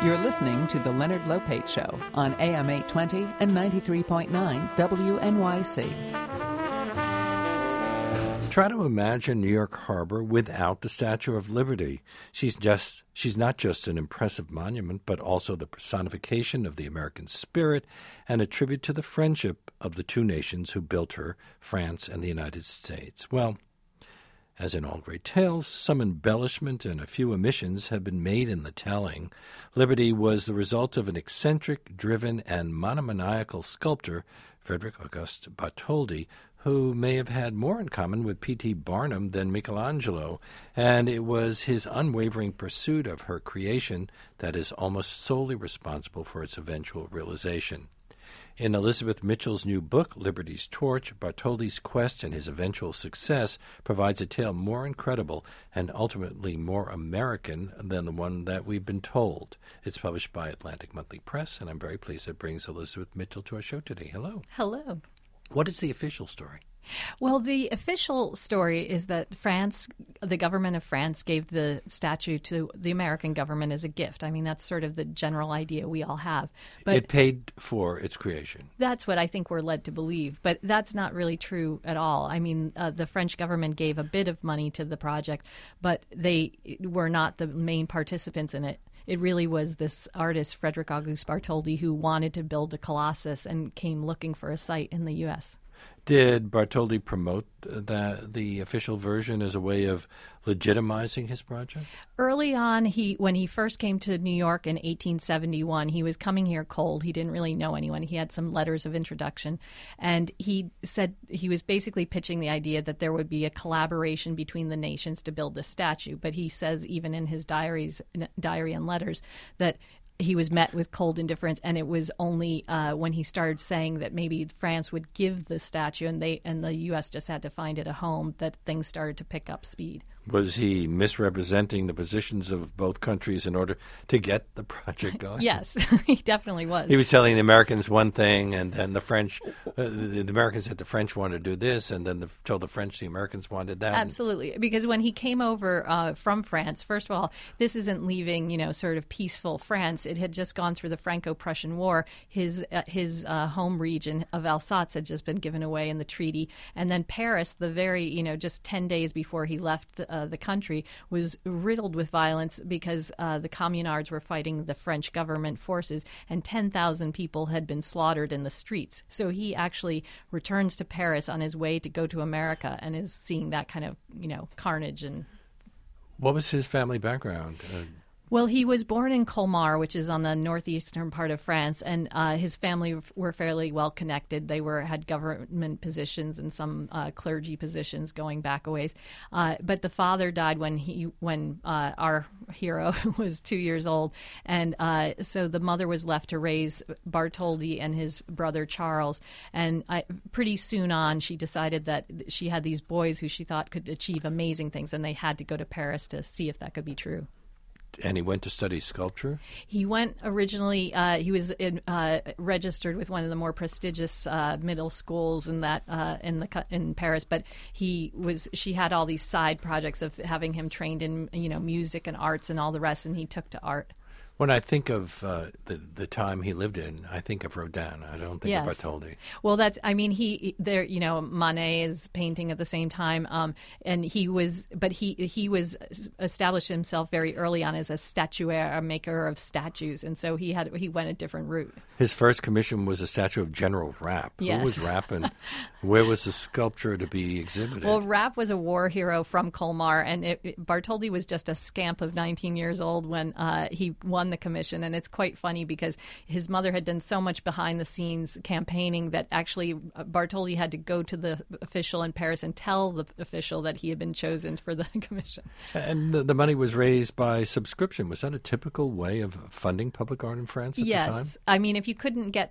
You're listening to The Leonard Lopate Show on AM 820 and 93.9 WNYC. Try to imagine New York Harbor without the Statue of Liberty. She's not just an impressive monument, but also the personification of the American spirit and a tribute to the friendship of the two nations who built her, France and the United States. Well, as in all great tales, some embellishment and a few omissions have been made in the telling. Liberty was the result of an eccentric, driven, and monomaniacal sculptor, Frederick Auguste Bartholdi, who may have had more in common with P.T. Barnum than Michelangelo, and it was his unwavering pursuit of her creation that is almost solely responsible for its eventual realization. In Elizabeth Mitchell's new book, Liberty's Torch, Bartholdi's quest and his eventual success provides a tale more incredible and ultimately more American than the one that we've been told. It's published by Atlantic Monthly Press, and I'm very pleased it brings Elizabeth Mitchell to our show today. Hello. Hello. What is the official story? Well, the official story is that France, the government of France, gave the statue to the American government as a gift. I mean, that's sort of the general idea we all have. But it paid for its creation. That's what I think we're led to believe. But that's not really true at all. I mean, the French government gave a bit of money to the project, but they were not the main participants in it. It really was this artist, Frederick Auguste Bartholdi, who wanted to build a Colossus and came looking for a site in the U.S. Did Bartholdi promote the official version as a way of legitimizing his project? Early on, when he first came to New York in 1871, he was coming here cold. He didn't really know anyone. He had some letters of introduction. And he said he was basically pitching the idea that there would be a collaboration between the nations to build this statue. But he says, even in his diary and letters, that he was met with cold indifference, and it was only when he started saying that maybe France would give the statue and the U.S. just had to find it a home that things started to pick up speed. Was he misrepresenting the positions of both countries in order to get the project going? Yes, he definitely was. He was telling the Americans one thing, and then the French, the Americans said the French wanted to do this, and then told the French the Americans wanted that. Absolutely, because when he came over from France, first of all, this isn't leaving, sort of peaceful France. It had just gone through the Franco-Prussian War. His home region of Alsace had just been given away in the treaty, and then Paris, the very, just 10 days before he left the country, was riddled with violence because the communards were fighting the French government forces, and 10,000 people had been slaughtered in the streets. So he actually returns to Paris on his way to go to America and is seeing that kind of, carnage. And what was his family background? Well, he was born in Colmar, which is on the northeastern part of France, and his family were fairly well connected. They had government positions and some clergy positions going back a ways. But the father died when our hero was 2 years old, and so the mother was left to raise Bartholdi and his brother Charles. And pretty soon on, she decided that she had these boys who she thought could achieve amazing things, and they had to go to Paris to see if that could be true. And he went to study sculpture? He went originally, he was registered with one of the more prestigious middle schools in Paris, but she had all these side projects of having him trained in, music and arts and all the rest, and he took to art. When I think of the time he lived in, I think of Rodin. I don't think of Bartholdi. Well, Monet is painting at the same time, and he was established himself very early on as a statuaire, a maker of statues, and so he went a different route. His first commission was a statue of General Rapp. Yes. Who was Rapp, and where was the sculpture to be exhibited? Well, Rapp was a war hero from Colmar, and Bartholdi was just a scamp of 19 years old when he won the commission. And it's quite funny because his mother had done so much behind-the-scenes campaigning that actually Bartholdi had to go to the official in Paris and tell the official that he had been chosen for the commission. And the money was raised by subscription. Was that a typical way of funding public art in France at the time? Yes. I mean, if you couldn't get,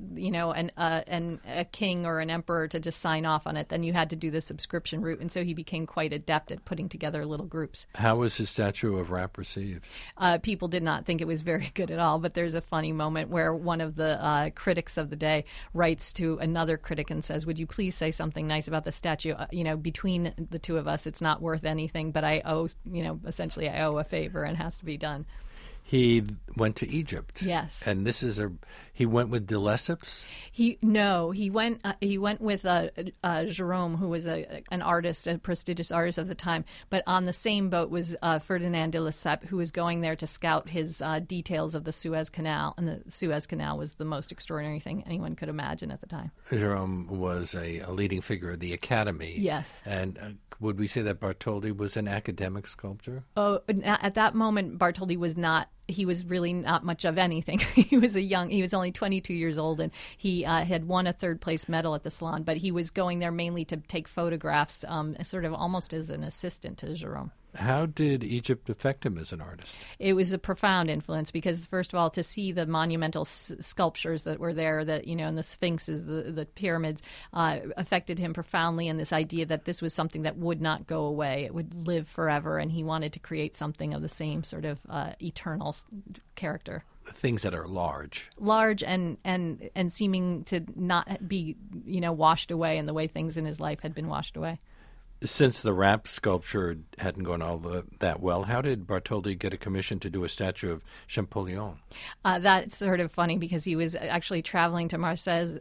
a king or an emperor to just sign off on it, then you had to do the subscription route. And so he became quite adept at putting together little groups. How was his statue of Rapp received? People did not think it was very good at all, but there's a funny moment where one of the critics of the day writes to another critic and says, would you please say something nice about the statue? Between the two of us, it's not worth anything, but I owe, essentially I owe a favor and it has to be done. He went to Egypt. Yes. And he went with de Lesseps? He went with Jerome, who was an artist, a prestigious artist of the time. But on the same boat was Ferdinand de Lesseps, who was going there to scout his details of the Suez Canal. And the Suez Canal was the most extraordinary thing anyone could imagine at the time. Jerome was a leading figure of the Academy. Yes. And would we say that Bartholdi was an academic sculptor? Oh, at that moment, Bartholdi was not. He was really not much of anything. He was only 22 years old, and he had won a third-place medal at the Salon, but he was going there mainly to take photographs, sort of almost as an assistant to Jerome. How did Egypt affect him as an artist? It was a profound influence because, first of all, to see the monumental sculptures that were there, that and the sphinxes, the pyramids, affected him profoundly. And this idea that this was something that would not go away, it would live forever, and he wanted to create something of the same sort of eternal character. Things that are large and seeming to not be washed away in the way things in his life had been washed away. Since the wrap sculpture hadn't gone all that well, how did Bartholdi get a commission to do a statue of Champollion? That's sort of funny because he was actually traveling to Marseille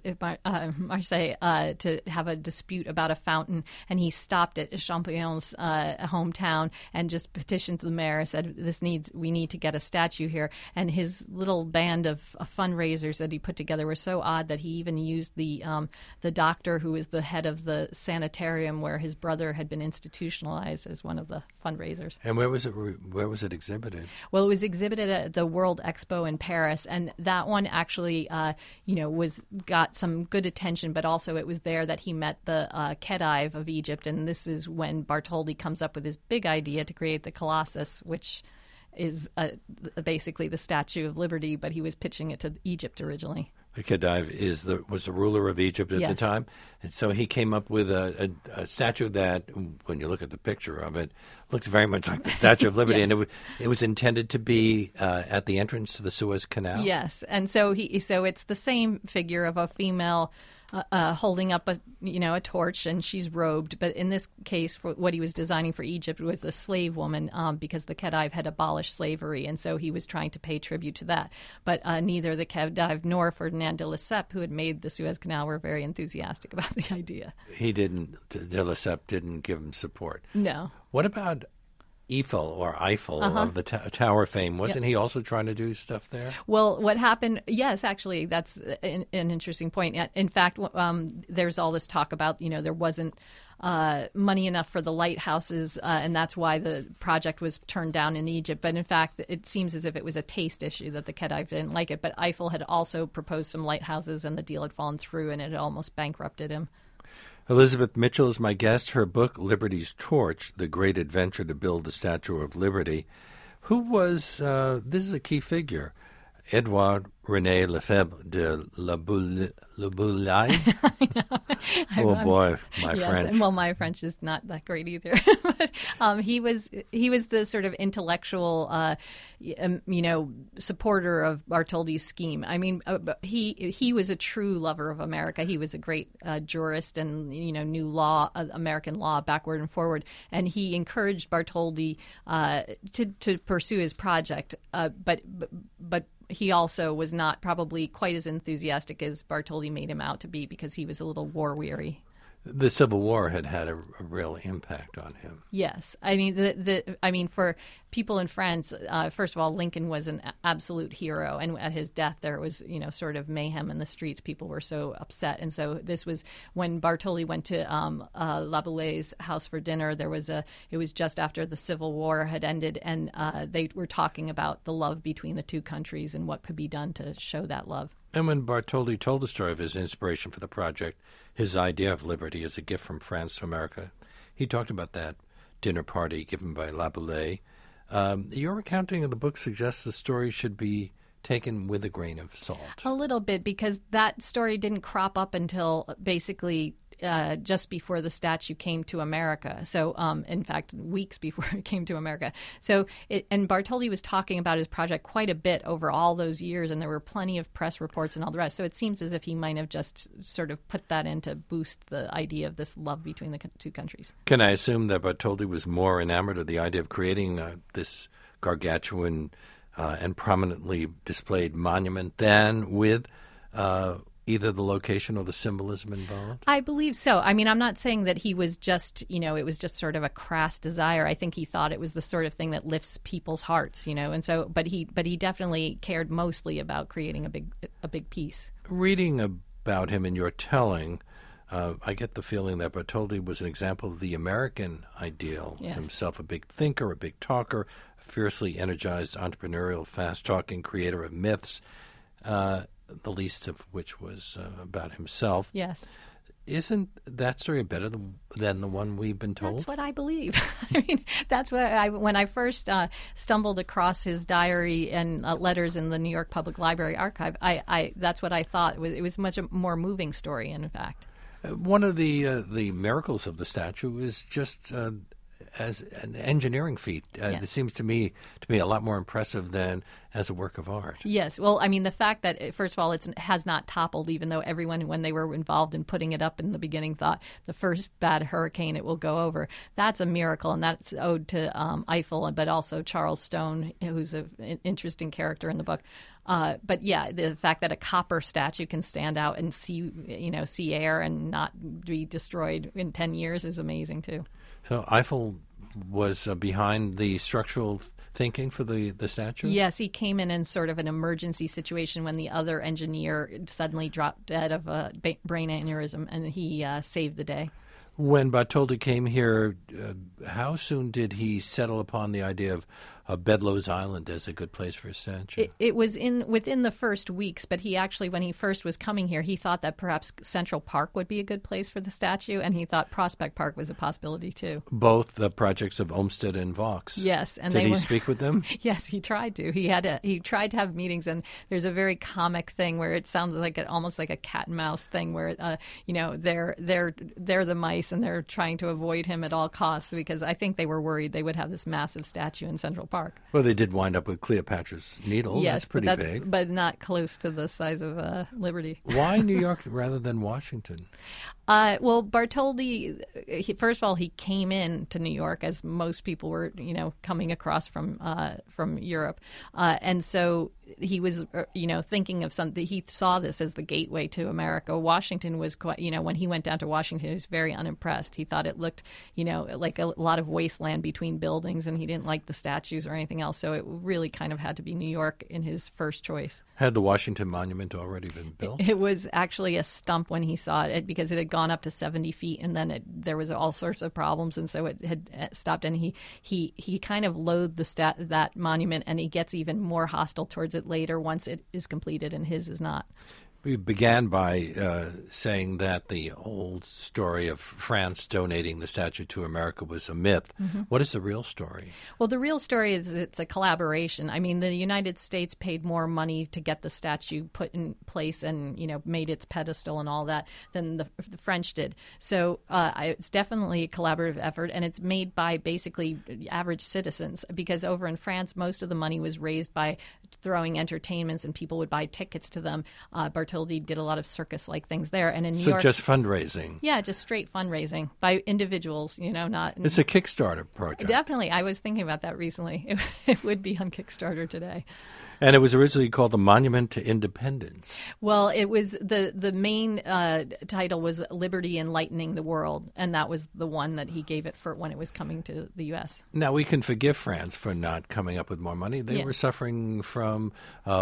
to have a dispute about a fountain, and he stopped at Champollion's hometown and just petitioned the mayor, said, we need to get a statue here. And his little band of fundraisers that he put together were so odd that he even used the doctor who was the head of the sanitarium where his brother had been institutionalized as one of the fundraisers. And where was it exhibited? Well, it was exhibited at the World Expo in Paris, and that one actually, got some good attention. But also, it was there that he met the Khedive of Egypt, and this is when Bartholdi comes up with his big idea to create the Colossus, which is basically the Statue of Liberty, but he was pitching it to Egypt originally. The Khedive was the ruler of Egypt at the time, and so he came up with a statue that, when you look at the picture of it, looks very much like the Statue of Liberty, and it was intended to be at the entrance to the Suez Canal. Yes, and so it's the same figure of a female holding up a torch, and she's robed. But in this case, for what he was designing for Egypt was a slave woman, because the Khedive had abolished slavery, and so he was trying to pay tribute to that. But neither the Khedive nor Ferdinand de Lesseps, who had made the Suez Canal, were very enthusiastic about the idea. De Lesseps didn't give him support. No. What about Eiffel of the tower fame? Wasn't he also trying to do stuff there? Well, what happened, yes, actually, that's an interesting point. In fact, there's all this talk about, there wasn't money enough for the lighthouses, and that's why the project was turned down in Egypt. But in fact, it seems as if it was a taste issue that the Khedive didn't like it. But Eiffel had also proposed some lighthouses, and the deal had fallen through, and it almost bankrupted him. Elizabeth Mitchell is my guest. Her book, Liberty's Torch, The Great Adventure to Build the Statue of Liberty. Who was, this is a key figure, Edouard René Lefebvre de La Boulaye? Oh boy, my French. Well, my French is not that great either. But he was the sort of intellectual, supporter of Bartholdi's scheme. I mean, he was a true lover of America. He was a great jurist and knew law, American law, backward and forward. And he encouraged Bartholdi to pursue his project. But he also was not probably quite as enthusiastic as Bartholdi made him out to be, because he was a little war-weary. The Civil War had a real impact on him. Yes, I mean, for people in France, first of all, Lincoln was an absolute hero, and at his death, there was sort of mayhem in the streets. People were so upset, and so this was when Bartholdi went to La Boulé's house for dinner. It was just after the Civil War had ended, and they were talking about the love between the two countries and what could be done to show that love. And when Bartholdi told the story of his inspiration for the project, his idea of liberty as a gift from France to America, he talked about that dinner party given by La Boulée. Your recounting of the book suggests the story should be taken with a grain of salt. A little bit, because that story didn't crop up until basically just before the statue came to America. So, in fact, weeks before it came to America. So, and Bartholdi was talking about his project quite a bit over all those years, and there were plenty of press reports and all the rest. So it seems as if he might have just sort of put that in to boost the idea of this love between the two countries. Can I assume that Bartholdi was more enamored of the idea of creating this gargantuan and prominently displayed monument than with either the location or the symbolism involved? I believe so. I mean, I'm not saying that he was just, it was just sort of a crass desire. I think he thought it was the sort of thing that lifts people's hearts, and so, but he definitely cared mostly about creating a big piece. Reading about him in your telling, I get the feeling that Bartholdi was an example of the American ideal. Yes. Himself a big thinker, a big talker, a fiercely energized, entrepreneurial, fast-talking creator of myths, the least of which was about himself. Yes. Isn't that story better than the one we've been told? That's what I believe. I mean, that's what when I first stumbled across his diary and letters in the New York Public Library archive, I that's what I thought. It was much a more moving story, in fact. One of the miracles of the statue is just as an engineering feat. Yes. It seems to me a lot more impressive than as a work of art. Yes. Well, I mean, the fact that, first of all, it has not toppled, even though everyone, when they were involved in putting it up in the beginning, thought the first bad hurricane it will go over. That's a miracle, and that's owed to Eiffel, but also Charles Stone, who's an interesting character in the book. But yeah, the fact that a copper statue can stand out and see air and not be destroyed in 10 years is amazing too. So Eiffel was behind the structural thinking for the statue? Yes, he came in sort of an emergency situation when the other engineer suddenly dropped dead of a brain aneurysm, and he saved the day. When Bartholdi came here, how soon did he settle upon the idea of Bedloe's Island as a good place for a statue? It was within the first weeks, but he actually, when he first was coming here, he thought that perhaps Central Park would be a good place for the statue, and he thought Prospect Park was a possibility too. Both the projects of Olmsted and Vaux. Yes, and did he speak with them? Yes, he tried to. He tried to have meetings, and there's a very comic thing where it sounds like almost like a cat and mouse thing, where they're the mice and they're trying to avoid him at all costs, because I think they were worried they would have this massive statue in Central Park. Well, they did wind up with Cleopatra's Needle. Yes, that's pretty big. But not close to the size of Liberty. Why New York rather than Washington? Well, Bartholdi, first of all, he came in to New York as most people were, coming across from Europe, and so he was, thinking of something. He saw this as the gateway to America. Washington was quite, when he went down to Washington, he was very unimpressed. He thought it looked, like a lot of wasteland between buildings, and he didn't like the statues or anything else. So it really kind of had to be New York in his first choice. Had the Washington Monument already been built? It was actually a stump when he saw it, because it had gone up to 70 feet, and then there was all sorts of problems, and so it had stopped. And he kind of loathed that monument, and he gets even more hostile towards it later once it is completed, and his is not. We began by saying that the old story of France donating the statue to America was a myth. Mm-hmm. What is the real story? Well, the real story is it's a collaboration. I mean, the United States paid more money to get the statue put in place and, made its pedestal and all that than the French did. So it's definitely a collaborative effort, and it's made by basically average citizens, because over in France, most of the money was raised by throwing entertainments, and people would buy tickets to them. Bartholdi did a lot of circus-like things there, and in New York, just fundraising. Yeah, just straight fundraising by individuals. Not. It's a Kickstarter project. Definitely, I was thinking about that recently. It would be on Kickstarter today. And it was originally called the Monument to Independence. Well, it was the main title was Liberty Enlightening the World, and that was the one that he gave it for when it was coming to the U.S. Now, we can forgive France for not coming up with more money. They were suffering from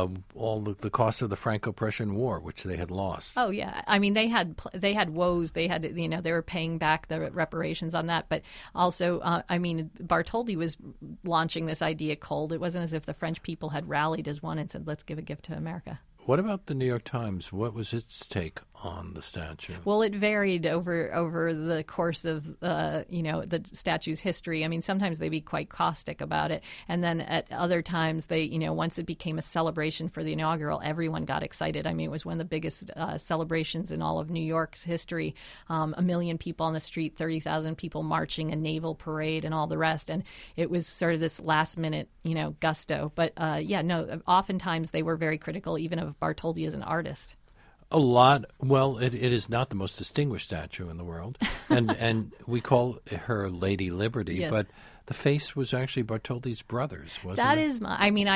all the cost of the Franco-Prussian War, which they had lost. Oh, yeah. I mean, they had woes. They had, they were paying back the reparations on that. But also, Bartholdi was launching this idea cold. It wasn't as if the French people had rallied as one and said, let's give a gift to America. What about the New York Times? What was its take on the statue? Well, it varied over the course of the statue's history. I mean, sometimes they'd be quite caustic about it, and then at other times they, once it became a celebration for the inaugural, everyone got excited. I mean, it was one of the biggest celebrations in all of New York's history. 1 million people on the street, 30,000 people marching, a naval parade, and all the rest. And it was sort of this last minute, gusto. But oftentimes they were very critical, even of Bartholdi as an artist. A lot. Well, it is not the most distinguished statue in the world, and we call her Lady Liberty. Yes. But the face was actually Bartholdi's brother's, wasn't That it? is, I mean,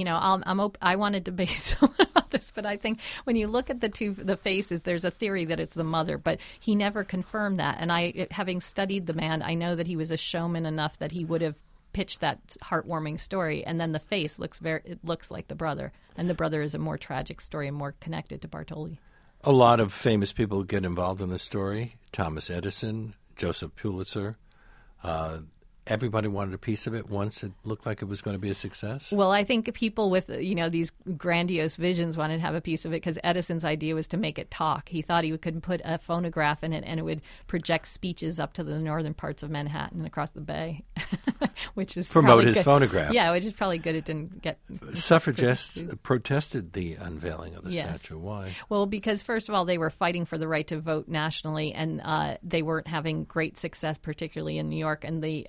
I want to debate someone about this, but I think when you look at the faces, there's a theory that it's the mother, but he never confirmed that. And having studied the man, I know that he was a showman enough that he would have pitched that heartwarming story. And then the face looks like the brother, and the brother is a more tragic story and more connected to Bartholdi. A lot of famous people get involved in the story. Thomas Edison, Joseph Pulitzer. Everybody wanted a piece of it once it looked like it was going to be a success. Well, I think people with, these grandiose visions wanted to have a piece of it because Edison's idea was to make it talk. He thought he could put a phonograph in it and it would project speeches up to the northern parts of Manhattan and across the bay, which is promote his good. phonograph. Yeah, which is probably good it didn't get... Suffragists protested the unveiling of the statue. Why? Well, because first of all, they were fighting for the right to vote nationally, and they weren't having great success, particularly in New York,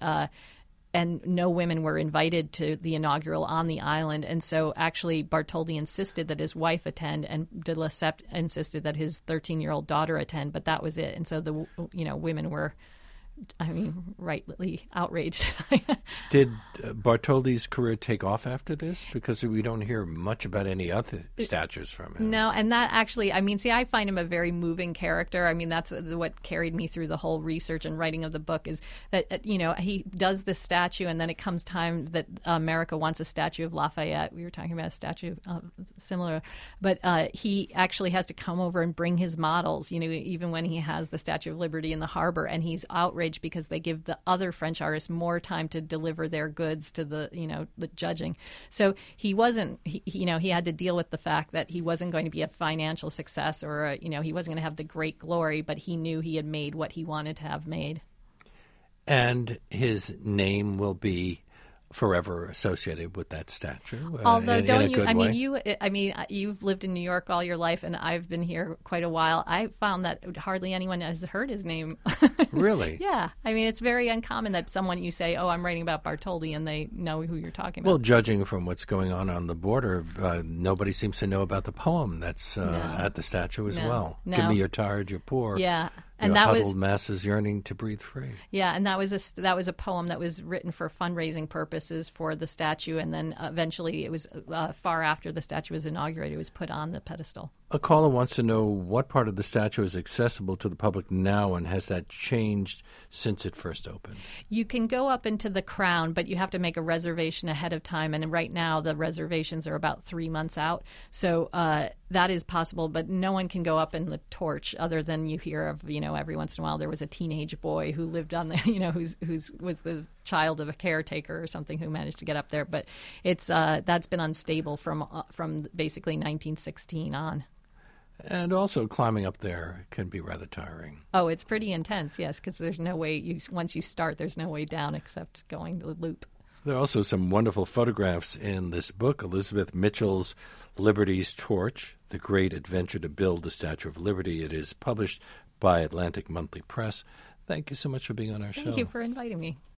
and no women were invited to the inaugural on the island. And so actually Bartholdi insisted that his wife attend, and de Lesseps insisted that his 13-year-old daughter attend, but that was it. And so the women were, rightly outraged. Did Bartholdi's career take off after this? Because we don't hear much about any other statues from him. No, and that actually, I find him a very moving character. I mean, that's what carried me through the whole research and writing of the book is that, he does this statue, and then it comes time that America wants a statue of Lafayette. We were talking about a statue similar, but he actually has to come over and bring his models, even when he has the Statue of Liberty in the harbor, and he's outraged because they give the other French artists more time to deliver their goods to the judging. So he wasn't, he had to deal with the fact that he wasn't going to be a financial success or, he wasn't going to have the great glory, but he knew he had made what he wanted to have made. And his name will be forever associated with that statue. Although, you've lived in New York all your life, and I've been here quite a while. I found that hardly anyone has heard his name. Really? Yeah. It's very uncommon that someone you say, "Oh, I'm writing about Bartholdi," and they know who you're talking about. Well, judging from what's going on the border, nobody seems to know about the poem that's at the statue as well. No. Give me your tired, you're poor. Yeah. And that huddled masses yearning to breathe free. Yeah, and that was a poem that was written for fundraising purposes for the statue, and then eventually it was far after the statue was inaugurated, it was put on the pedestal. A caller wants to know what part of the statue is accessible to the public now, and has that changed since it first opened? You can go up into the crown, but you have to make a reservation ahead of time, and right now the reservations are about 3 months out. So that is possible, but no one can go up in the torch other than you hear of, every once in a while there was a teenage boy who lived on the, who's was the child of a caretaker or something who managed to get up there. But it's that's been unstable from basically 1916 on. And also climbing up there can be rather tiring. Oh, it's pretty intense, yes, because there's no way, once you start, there's no way down except going the loop. There are also some wonderful photographs in this book, Elizabeth Mitchell's Liberty's Torch, The Great Adventure to Build the Statue of Liberty. It is published by Atlantic Monthly Press. Thank you so much for being on our show. Thank you for inviting me.